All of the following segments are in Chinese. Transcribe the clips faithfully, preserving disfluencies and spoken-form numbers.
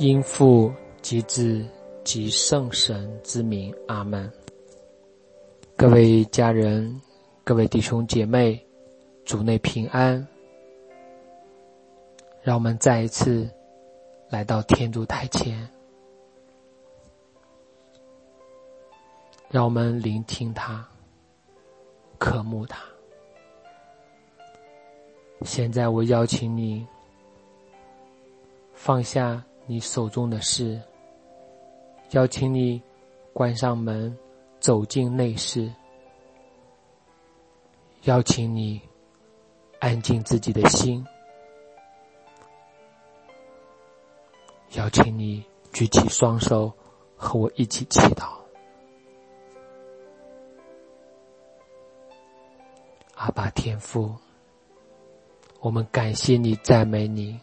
因父及子及圣神之名，阿们。各位家人，各位弟兄姐妹，主内平安。让我们再一次来到天主台前，让我们聆听他，渴慕他。现在我邀请你放下你手中的事，邀请你关上门，走进内室，邀请你安静自己的心，邀请你举起双手和我一起祈祷。阿爸天父，我们感谢你，赞美你，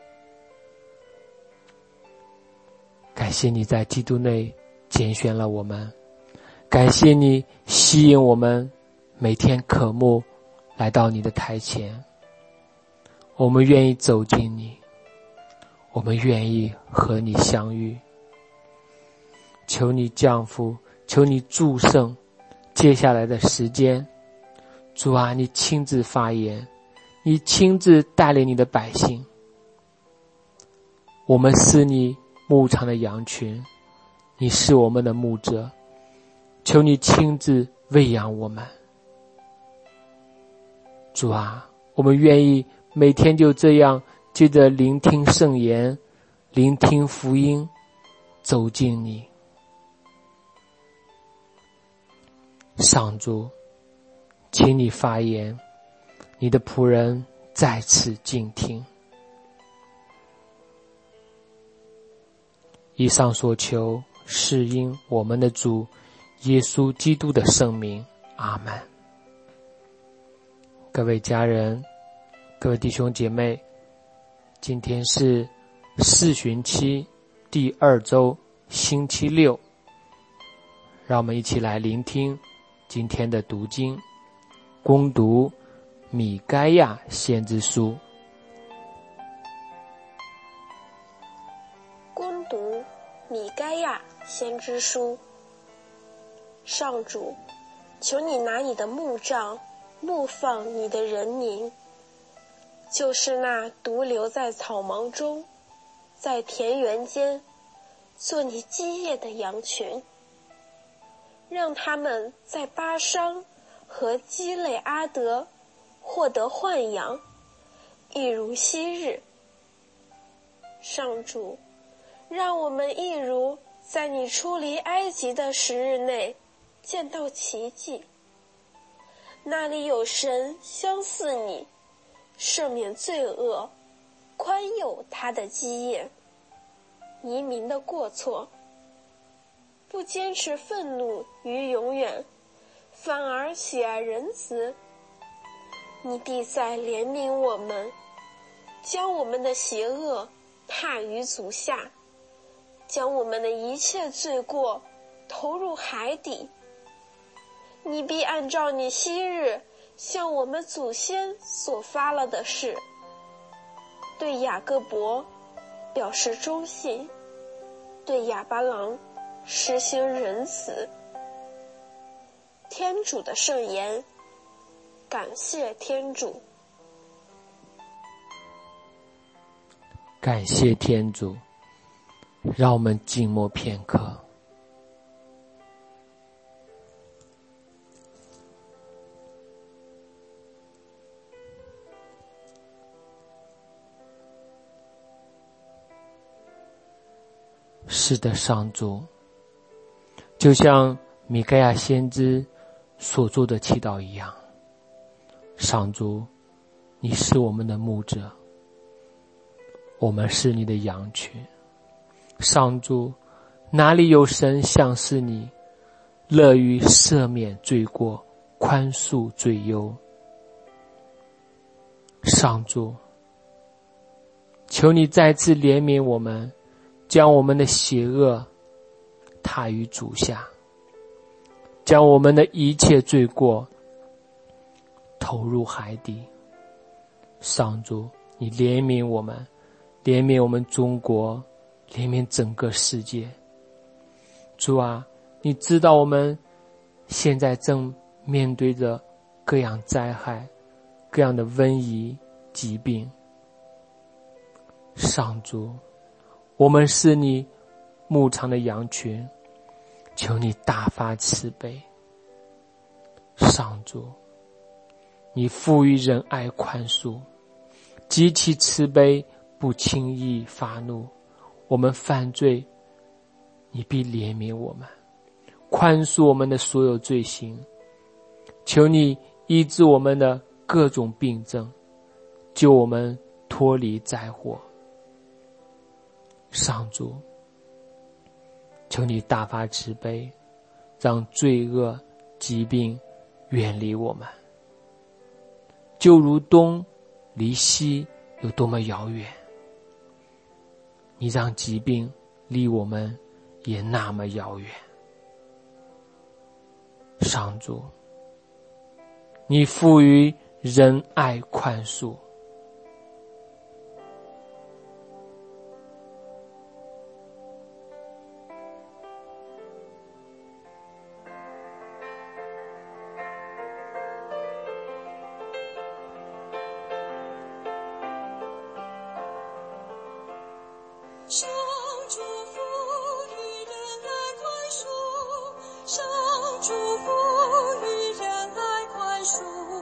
感谢你在基督内拣选了我们，感谢你吸引我们每天渴慕来到你的台前。我们愿意走进你，我们愿意和你相遇。求你降福，求你祝圣接下来的时间。主啊，你亲自发言，你亲自带领你的百姓。我们是你牧场的羊群，你是我们的牧者，求你亲自喂养我们。主啊，我们愿意每天就这样接着聆听圣言，聆听福音，走进你。上主，请你发言，你的仆人在此静听。以上所求是因我们的主耶稣基督的圣名，阿们。各位家人，各位弟兄姐妹，今天是四旬期第二周星期六，让我们一起来聆听今天的读经，攻读米该亚先知书。 攻读米该亚先知书。上主，求你拿你的牧杖牧放你的人民，就是那独留在草莽中，在田园间做你基业的羊群，让他们在巴商和基累阿德获得豢养，一如昔日。上主，让我们一如在你出离埃及的十日内见到奇迹。那里有神相似你，赦免罪恶，宽宥他的基业，移民的过错，不坚持愤怒于永远，反而喜爱仁慈。你必再怜悯我们，将我们的邪恶踏于足下，将我们的一切罪过投入海底。你必按照你昔日向我们祖先所发了的誓，对雅各伯表示忠信，对亚巴郎实行仁慈。天主的圣言，感谢天主。 感谢天主，让我们静默片刻。是的，上主，就像米该亚先知所做的祈祷一样，上主，你是我们的牧者，我们是你的羊群。上主，哪里有神像是你，乐于赦免罪过，宽恕罪忧。上主，求你再次怜悯我们，将我们的邪恶踏于足下，将我们的一切罪过投入海底。上主，你怜悯我们，怜悯我们中国， 怜悯整个世界。主啊，你知道我们现在正面对着各样灾害，各样的瘟疫疾病。上主，我们是你牧场的羊群，求你大发慈悲。上主，你富于仁爱宽恕，极其慈悲，不轻易发怒。我们犯罪，你必怜悯我们，宽恕我们的所有罪行。求你医治我们的各种病症，救我们脱离灾祸。上主，求你大发慈悲，让罪恶疾病远离我们。就如东离西有多么遥远，你让疾病离我们也那么遥远。上主，你富于仁爱宽恕， 上主富于仁爱宽恕，上主富于仁爱宽恕，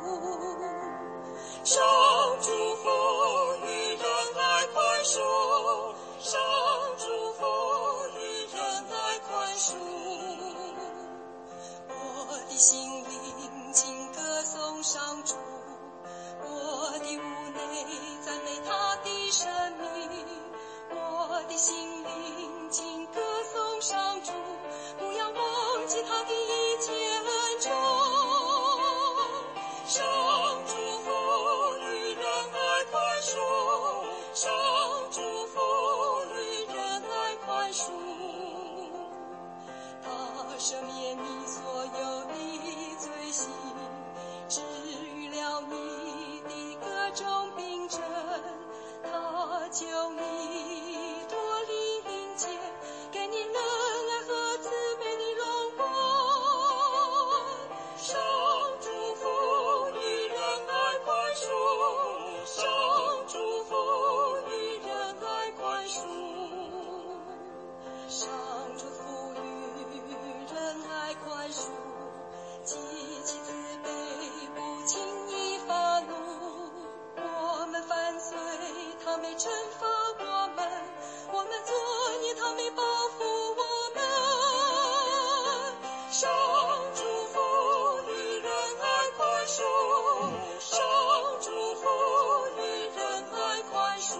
上主富于仁爱宽恕，上主富于仁爱宽恕。我的心灵请歌颂上主，我的屋内赞美他的生命。我的心灵请歌颂上主，不要忘记他的一切恩宠。上主富于仁爱宽恕，上主富于仁爱宽恕。他赦免你所有的罪行，治愈了你的各种病症，他救你脱离阴间，给你仁爱和慈悲的荣光。上主富于仁爱宽恕，上主富于仁爱宽恕，上主富于仁爱宽恕，极其慈悲，不轻易发怒。我们犯罪，他没惩罚我们，我们作孽，他没报复我们。上主富于仁爱宽恕，上主富于仁爱宽恕。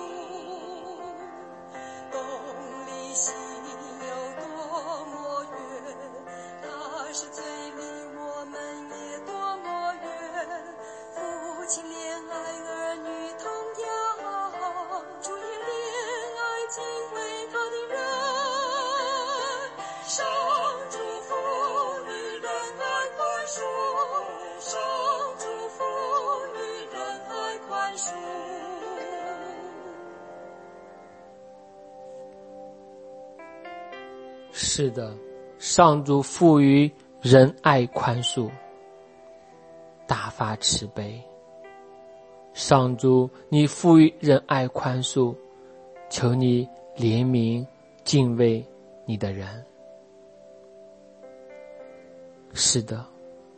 东离西有多么远，他是最离我们也多么远。父亲怜爱儿女同样，主也怜爱敬畏他的人。上主富于仁爱宽恕，上主富于仁爱宽恕。 是的，上主富于仁爱宽恕，大发慈悲。上主，你富于仁爱宽恕，求你怜悯敬畏你的人。是的，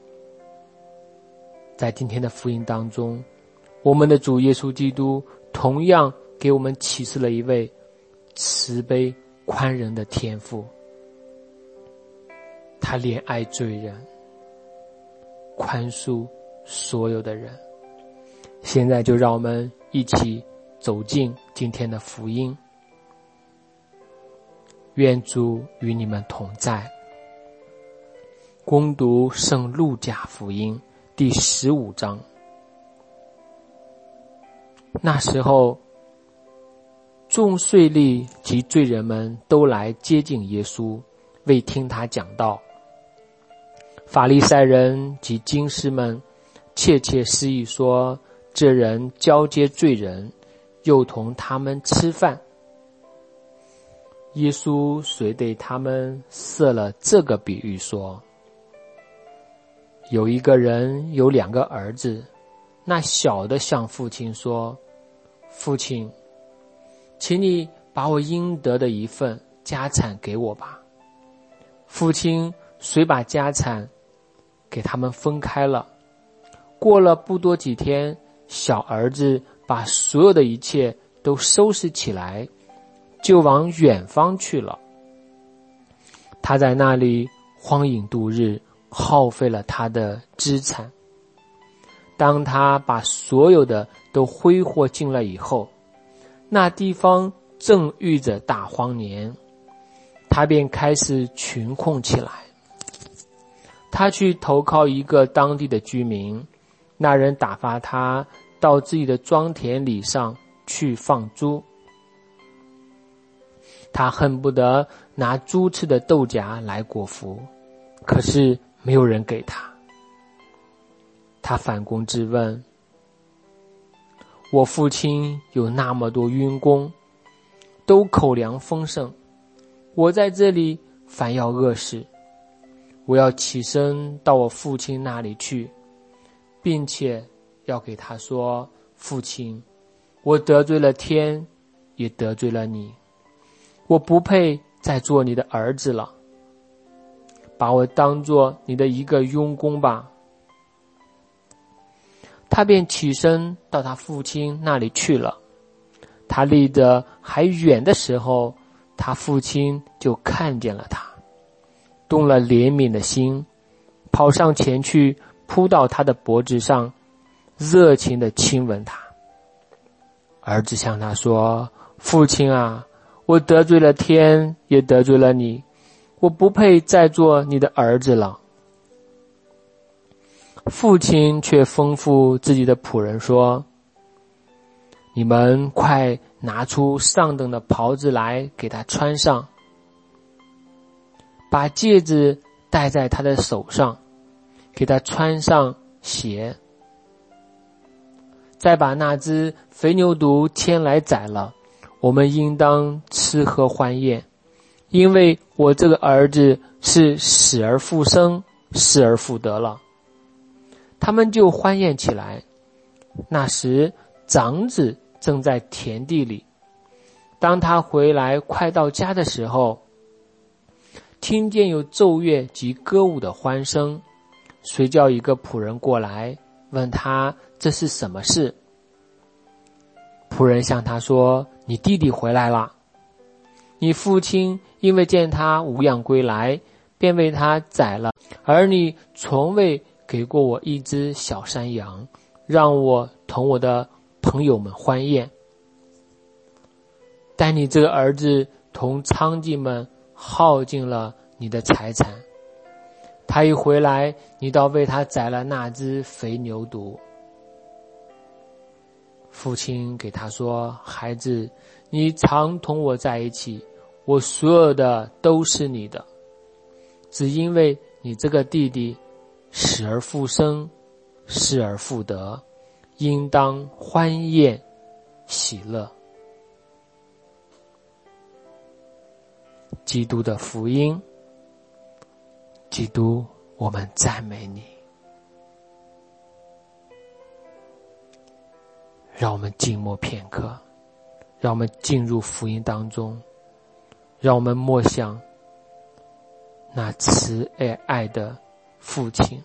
在今天的福音当中，我们的主耶稣基督同样给我们启示了一位慈悲宽仁的天父。他怜爱罪人，宽恕所有的人。现在就让我们一起走进今天的福音。愿主与你们同在。恭读圣路加福音第十五章。那时候，众税吏及罪人们都来接近耶稣，为听他讲道。法利赛人及经师们窃窃私语说，这人交接罪人，又同他们吃饭。 耶稣遂对他们设了这个比喻说，有一个人有两个儿子，那小的向父亲说，父亲，请你把我应得的一份家产给我吧。父亲遂把家产给他们分开了。过了不多几天，小儿子把所有的一切都收拾起来，就往远方去了。他在那里荒淫度日，耗费了他的资产。当他把所有的都挥霍尽了以后，那地方正遇着大荒年，他便开始穷困起来。他去投靠一个当地的居民，那人打发他到自己的庄田里上去放猪。他恨不得拿猪吃的豆荚来果腹，可是没有人给他。他反躬自问，我父亲有那么多佣工，都口粮丰盛，我在这里反要饿死。我要起身到我父亲那里去，并且要给他说，父亲，我得罪了天，也得罪了你，我不配再做你的儿子了，把我当作你的一个佣工吧。他便起身到他父亲那里去了。他离得还远的时候，他父亲就看见了他，动了怜悯的心，跑上前去，扑到他的脖子上，热情地亲吻他。儿子向他说，父亲啊，我得罪了天，也得罪了你，我不配再做你的儿子了。父亲却吩咐自己的仆人说，你们快拿出上等的袍子来给他穿上，把戒指戴在他的手上，给他穿上鞋，再把那只肥牛犊牵来宰了，我们应当吃喝欢宴，因为我这个儿子是死而复生，失而复得了。他们就欢宴起来。那时长子正在田地里，当他回来快到家的时候，听见有奏乐及歌舞的欢声，遂叫一个仆人过来，问他这是什么事。仆人向他说，你弟弟回来了，你父亲因为见他无恙归来，便为他宰了，而你从未给过我一只小山羊，让我同我的朋友们欢宴。但你这个儿子同娼妓们耗尽了你的财产，他一回来，你倒为他宰了那只肥牛犊。父亲给他说，孩子，你常同我在一起，我所有的都是你的，只因为你这个弟弟死而复生，失而复得，应当欢宴喜乐。基督的福音。基督，我们赞美你。让我们静默片刻，让我们进入福音当中，让我们默想那慈爱爱的父亲。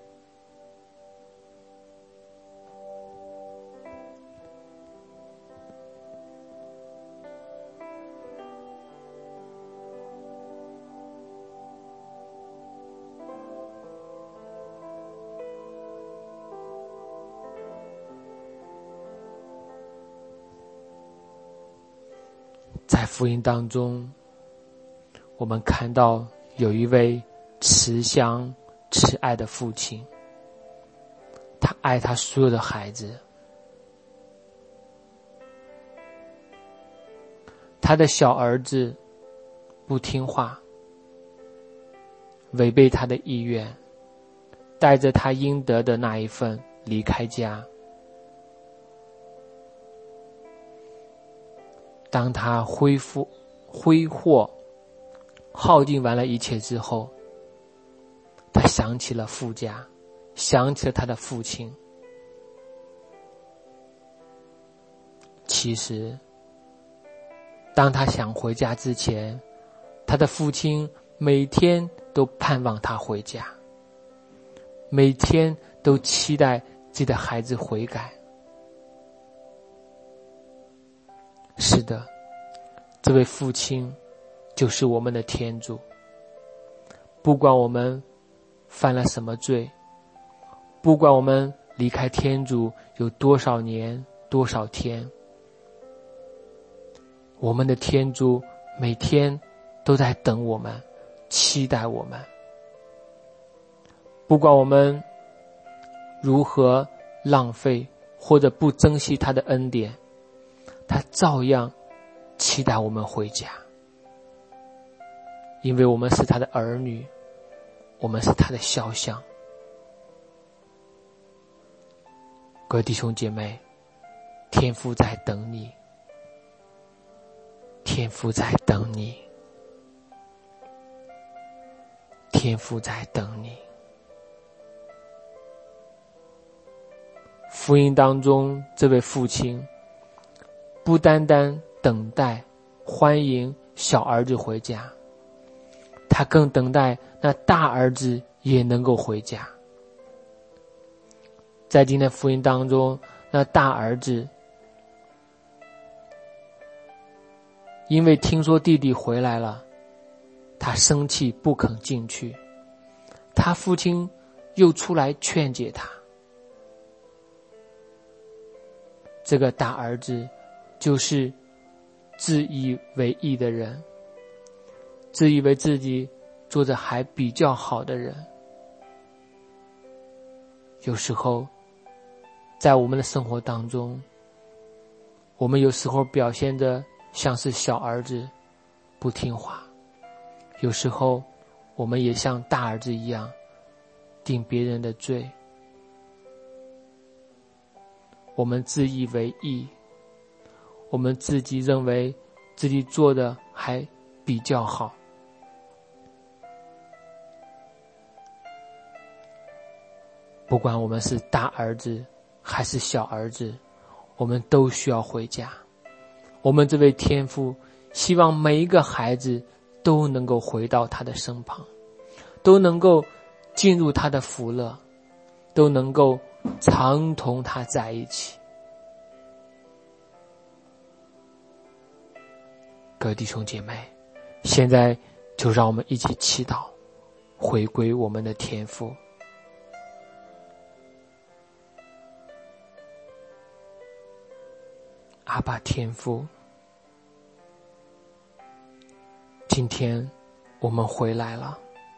在福音当中，我们看到有一位慈祥慈爱的父亲，他爱他所有的孩子。他的小儿子不听话，违背他的意愿，带着他应得的那一份离开家。当他恢复挥霍耗尽完了一切之后，他想起了父家，想起了他的父亲。其实当他想回家之前，他的父亲每天都盼望他回家，每天都期待自己的孩子悔改。是的，这位父亲就是我们的天主。不管我们犯了什么罪，不管我们离开天主有多少年多少天，我们的天主每天都在等我们，期待我们。不管我们如何浪费或者不珍惜他的恩典，他照样期待我们回家，因为我们是他的儿女，我们是他的肖像。各位弟兄姐妹，天父在等你，天父在等你，天父在等你。福音当中，这位父亲不单单等待欢迎小儿子回家，他更等待那大儿子也能够回家。在今天福音当中，那大儿子因为听说弟弟回来了，他生气不肯进去，他父亲又出来劝解他。这个大儿子就是自以为义的人，自以为自己做着还比较好的人。有时候在我们的生活当中，我们有时候表现着像是小儿子不听话，有时候我们也像大儿子一样定别人的罪，我们自以为义，我们自己认为自己做的还比较好。不管我们是大儿子还是小儿子，我们都需要回家。我们这位天父希望每一个孩子都能够回到他的身旁，都能够进入他的福乐，都能够常同他在一起。各位弟兄姐妹，现在就让我们一起祈祷，回归我们的天父。阿爸天父，今天我们回来了。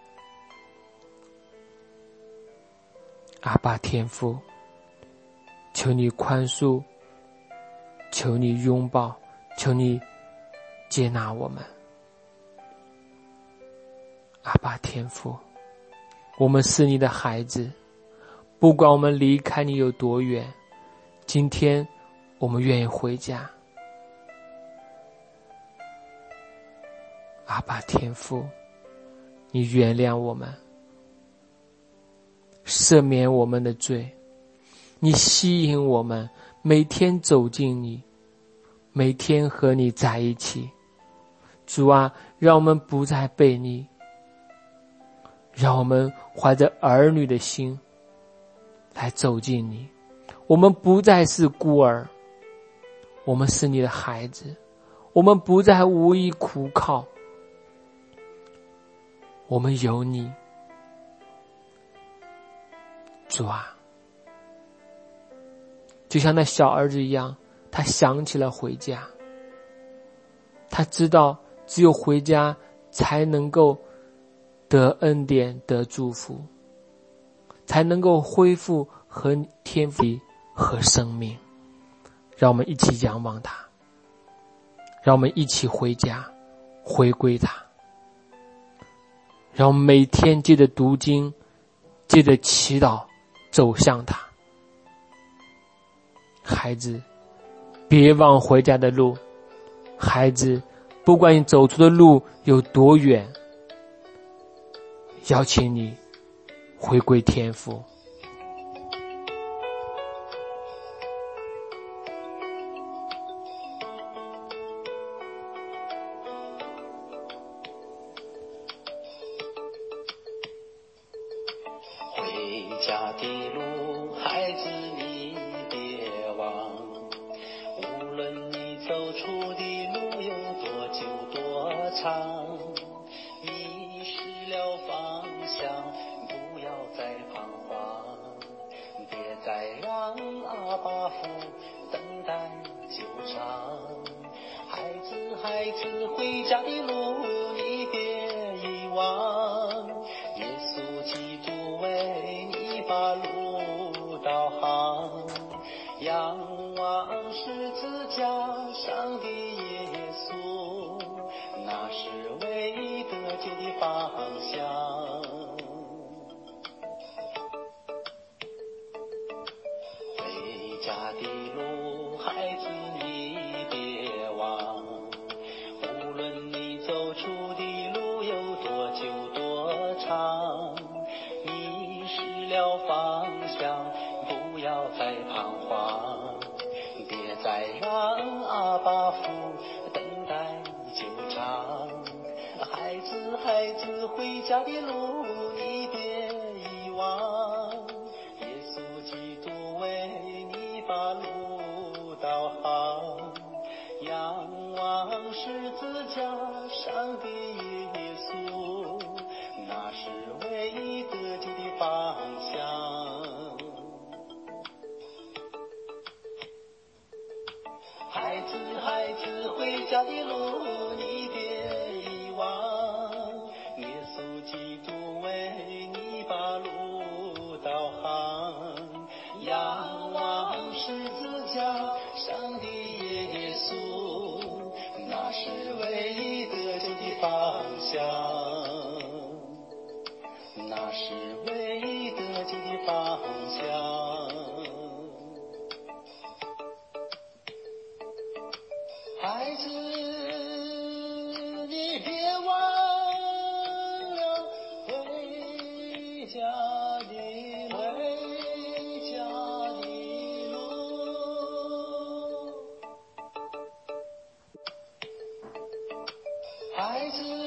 阿爸天父，求你宽恕，求你拥抱，求你接纳我们。阿爸天父，我们是你的孩子，不管我们离开你有多远，今天我们愿意回家。阿爸天父，你原谅我们，赦免我们的罪，你吸引我们每天走进你，每天和你在一起。主啊，让我们不再悖逆，让我们怀着儿女的心来走进你。我们不再是孤儿，我们是你的孩子，我们不再无依苦靠，我们有你。主啊，就像那小儿子一样，他想起了回家，他知道只有回家才能够得恩典，得祝福，才能够恢复和天父和生命。让我们一起仰望他，让我们一起回家，回归他。让我们每天借着读经，借着祈祷走向他。孩子，别忘回家的路，孩子， 不管你走出的路有多远，邀请你回归天父。 回家的路，孩子你别忘，无论你走出的路有多久多长，迷失了方向，不要再彷徨，别再让阿爸父等待纠缠。孩子孩子，回家的路你别遗忘，耶稣基督为你把路导航，仰望十字架上的耶稣，那是唯得救的方向。回家的路，孩子你别忘，无论你走出的路有多久多长，迷失了方向，不要再彷徨，别再让阿爸父等待纠缠。孩子孩子，回家的路你别遗忘，耶稣基督为你把路导航，仰望十字架上的耶稣，那是唯得救的方向。孩子孩子，回家的路你别遗忘，耶稣基督为你把路导航，仰望十字架上的耶稣，那是唯得救的方向，那是唯得救的方向。孩子你别忘了回家的回家的路，孩子